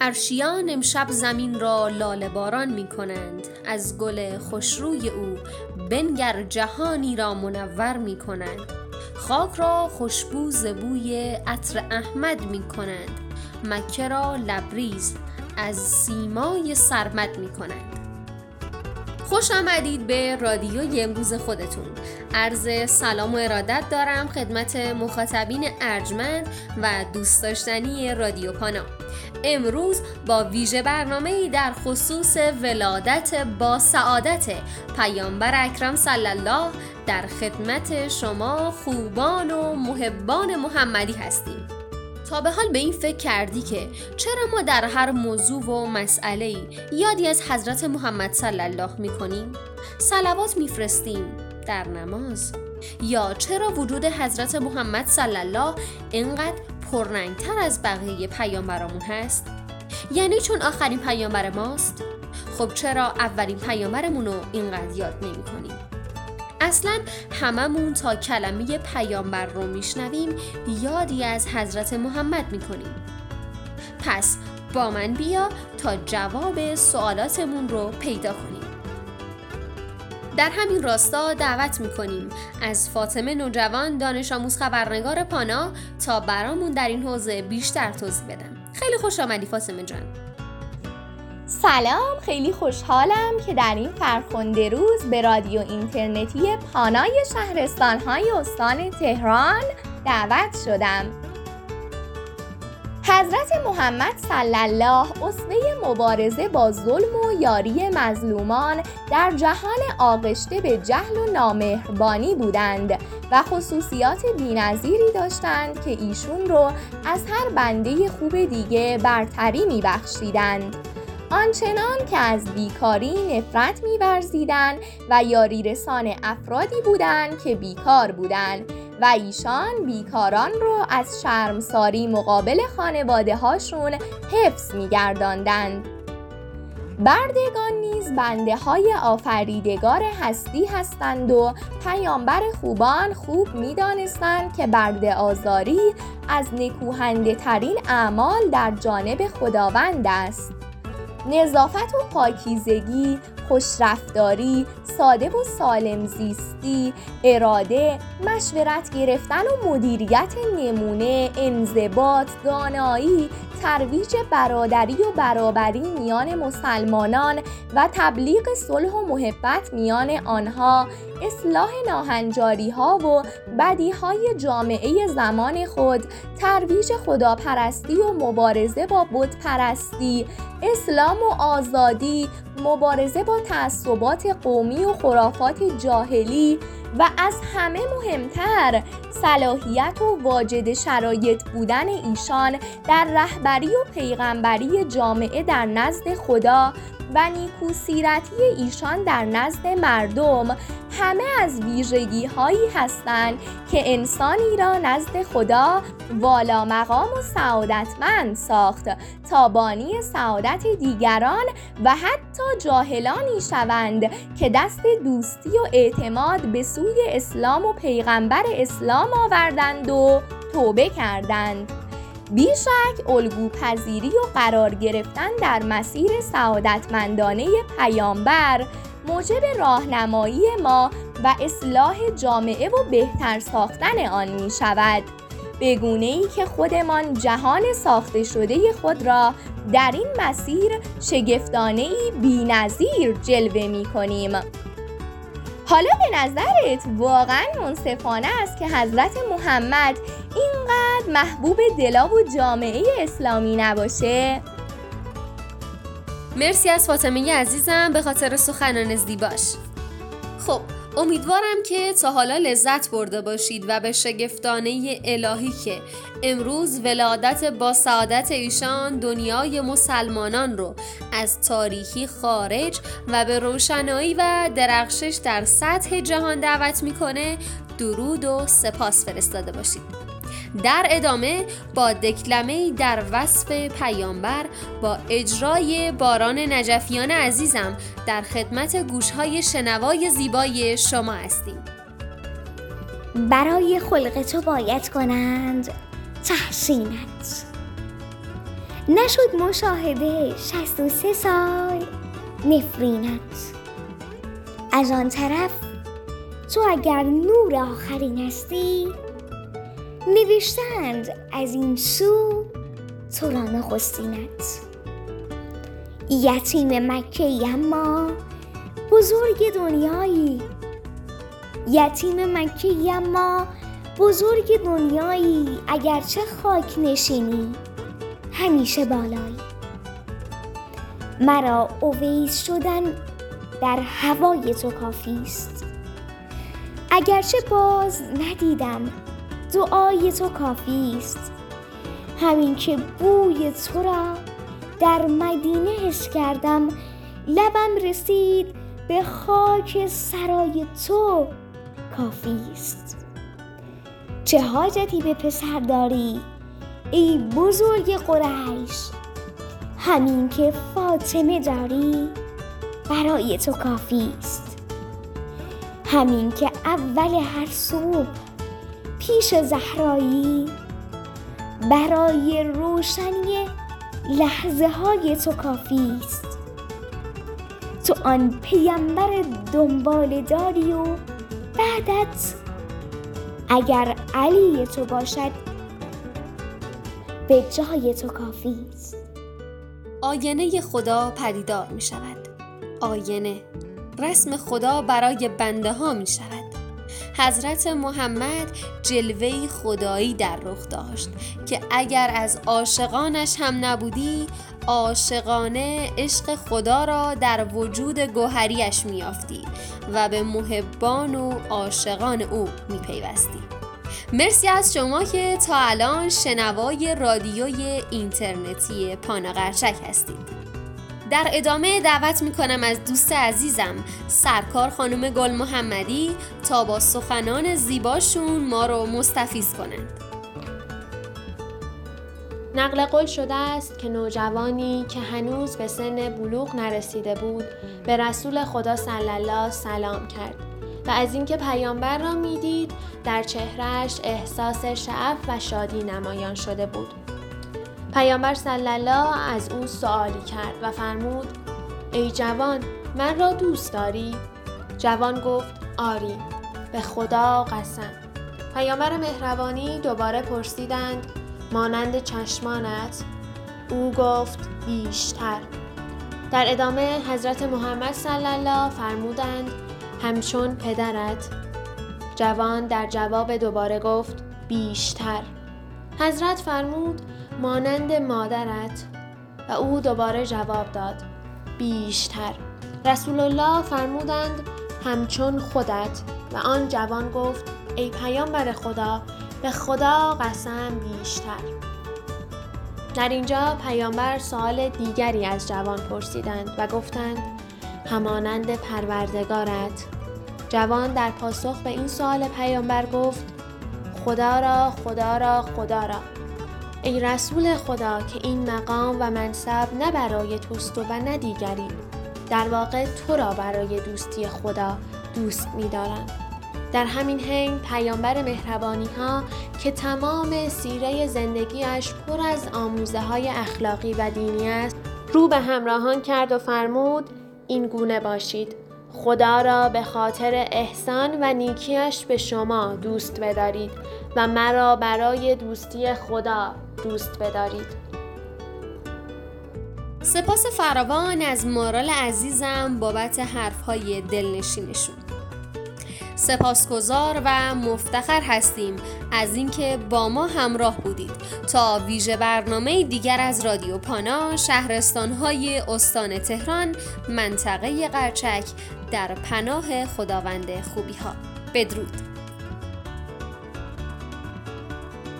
عرشیان امشب زمین را لاله باران می کنند، از گل خوشروی او بنگر جهانی را منور می کنند. خاک را خوشبو ز بوی عطر احمد می کنند، مکه را لبریز از سیمای سرمد می کنند. خوش آمدید به رادیوی امروز خودتون. عرض سلام و ارادت دارم خدمت مخاطبین ارجمند و دوست داشتنی رادیو پانا. امروز با ویژه برنامه‌ای در خصوص ولادت با سعادت پیامبر اکرم صلی الله در خدمت شما خوبان و محبان محمدی هستیم. تا به حال به این فکر کردی که چرا ما در هر موضوع و مسئله‌ای یادی از حضرت محمد صلی الله می‌کنیم؟ صلوات می‌فرستیم در نماز؟ یا چرا وجود حضرت محمد صلی الله اینقدر پررنگ‌تر از بقیه پیامبرامون هست؟ یعنی چون آخرین پیامبر ماست؟ خب چرا اولین پیامبرمون رو اینقدر یاد نمی‌کنیم؟ اصلا هممون تا کلمه پیامبر رو میشنویم یادی از حضرت محمد میکنیم. پس با من بیا تا جواب سوالاتمون رو پیدا کنیم. در همین راستا دعوت میکنیم از فاطمه نوجوان دانش آموز خبرنگار پانا تا برامون در این حوزه بیشتر توضیح بدن. خیلی خوش آمدی فاطمه جان. سلام، خیلی خوشحالم که در این فرخنده روز به رادیو اینترنتی پانای شهرستان‌های استان تهران دعوت شدم. حضرت محمد صلی الله اسوه مبارزه با ظلم و یاری مظلومان در جهان آغشته به جهل و نامهربانی بودند و خصوصیات بی‌نظیری داشتند که ایشون رو از هر بنده خوب دیگه برتری می‌بخشیدند. آنچنان که از بیکاری نفرت می‌ورزیدند و یاری رسان افرادی بودند که بیکار بودند و ایشان بیکاران رو از شرمساری مقابل خانواده هاشون حفظ می‌گرداندند. بردگان نیز بنده های آفریدگار هستی هستند و پیامبر خوبان خوب می‌دانستند که برده آزاری از نکوهنده ترین اعمال در جانب خداوند است. نظافت و پاکیزگی، خوشرفتاری، ساده و سالم زیستی، اراده، مشورت گرفتن و مدیریت نمونه، انضباط، دانایی، ترویج برادری و برابری میان مسلمانان و تبلیغ صلح و محبت میان آنها، اصلاح ناهنجاری‌ها و بدیهای جامعه زمان خود، ترویج خداپرستی و مبارزه با بت‌پرستی، اسلام و آزادی، مبارزه با تعصبات قومی و خرافات جاهلی و از همه مهمتر صلاحیت و واجد شرایط بودن ایشان در رهبری و پیغمبری جامعه در نزد خدا و نیکوسیرتی ایشان در نزد مردم همه از ویژگی هایی هستند که انسانی را نزد خدا والا مقام و سعادتمند ساخت تا بانی سعادت دیگران و حتی جاهلانی شوند که دست دوستی و اعتماد به سوی اسلام و پیغمبر اسلام آوردند و توبه کردند. بیشک الگوپذیری و قرار گرفتن در مسیر سعادتمندانه پیامبر موجب راهنمایی ما و اصلاح جامعه و بهتر ساختن آن می شود، به گونه‌ای که خودمان جهان ساخته شده خود را در این مسیر شگفتانه‌ای بی‌نظیر جلوه می کنیم. حالا به نظرت واقعا منصفانه است که حضرت محمد اینقدر محبوب دلا و جامعه اسلامی نباشه؟ مرسی از فاطمه عزیزم به خاطر سخنان زیباش. خب امیدوارم که تا حالا لذت برده باشید و به شگفتانه الهی که امروز ولادت با سعادت ایشان دنیای مسلمانان رو از تاریکی خارج و به روشنایی و درخشش در سطح جهان دعوت میکنه درود و سپاس فرستاده باشید. در ادامه با دکلمه‌ای در وصف پیامبر با اجرای باران نجفیان عزیزم در خدمت گوش‌های شنوای زیبای شما هستیم. برای خلق تو باید کنند تحسینت، نشد مشاهده 63 سال نفرینت. از آن طرف تو اگر نور آخرین هستی، نوشتند از این سو تو را نخستینت. یتیم مکه‌ای اما بزرگ دنیایی، یتیم مکه‌ای اما بزرگ دنیایی، اگرچه خاک نشینی همیشه بالایی. مرا اویس شدن در هوای تو کافی است، اگرچه باز ندیدم دعای تو کافی است. همین که بوی تو را در مدینه حس کردم، لبم رسید به خاک سرای تو کافی است. چه حاجتی به پسر داری ای بزرگ قریش؟ همین که فاطمه داری برای تو کافی است. همین که اول هر صبح پیش زهرایی برای روشنی لحظه های تو کافی است. تو آن پیامبر دنبال داری و بعدت اگر علی تو باشد به جای تو کافی است. آینه خدا پدیدار می شود. آینه رسم خدا برای بنده ها می شود. حضرت محمد جلوه‌ای خدایی در رخ داشت که اگر از عاشقانش هم نبودی، عاشقانه عشق خدا را در وجود گوهریش می‌یافتی و به محبان و عاشقان او می‌پیوستی. مرسی از شما که تا الان شنوای رادیوی اینترنتی پانا قرچک هستید. در ادامه دعوت میکنم از دوست عزیزم سرکار خانم گل محمدی تا با سخنان زیباشون ما رو مستفیض کنند. نقل قول شده است که نوجوانی که هنوز به سن بلوغ نرسیده بود به رسول خدا صلی الله سلام کرد و از اینکه پیامبر را میدید در چهرهش احساس شعف و شادی نمایان شده بود. پیامبر صلی الله از او سوالی کرد و فرمود: ای جوان، من را دوست داری؟ جوان گفت: آری، به خدا قسم. پیامبر مهربانی دوباره پرسیدند: مانند چشمانت؟ او گفت: بیشتر. در ادامه حضرت محمد صلی الله فرمودند: همچون پدرت؟ جوان در جواب دوباره گفت: بیشتر. حضرت فرمود: مانند مادرت؟ و او دوباره جواب داد: بیشتر. رسول الله فرمودند: همچون خودت. و آن جوان گفت: ای پیامبر خدا، به خدا قسم بیشتر. در اینجا پیامبر سوال دیگری از جوان پرسیدند و گفتند: همانند پروردگارت؟ جوان در پاسخ به این سوال پیامبر گفت: خدا را، خدا را، خدا را. ای رسول خدا، که این مقام و منصب نه برای توست و نه دیگری، در واقع تو را برای دوستی خدا دوست می‌دارم. در همین حین پیامبر مهربانی ها که تمام سیره زندگیش پر از آموزه های اخلاقی و دینی است، رو به همراهان کرد و فرمود: این گونه باشید، خدا را به خاطر احسان و نیکیش به شما دوست بدارید و مرا برای دوستی خدا دوست بدارید. سپاس فراوان از مارال عزیزم بابت حرفهای دلنشینشون. سپاسگزار و مفتخر هستیم از اینکه با ما همراه بودید. تا ویژه برنامه دیگر از رادیو پانا، شهرستان‌های استان تهران، منطقه قرچک، در پناه خداوند خوبی‌ها. بدرود.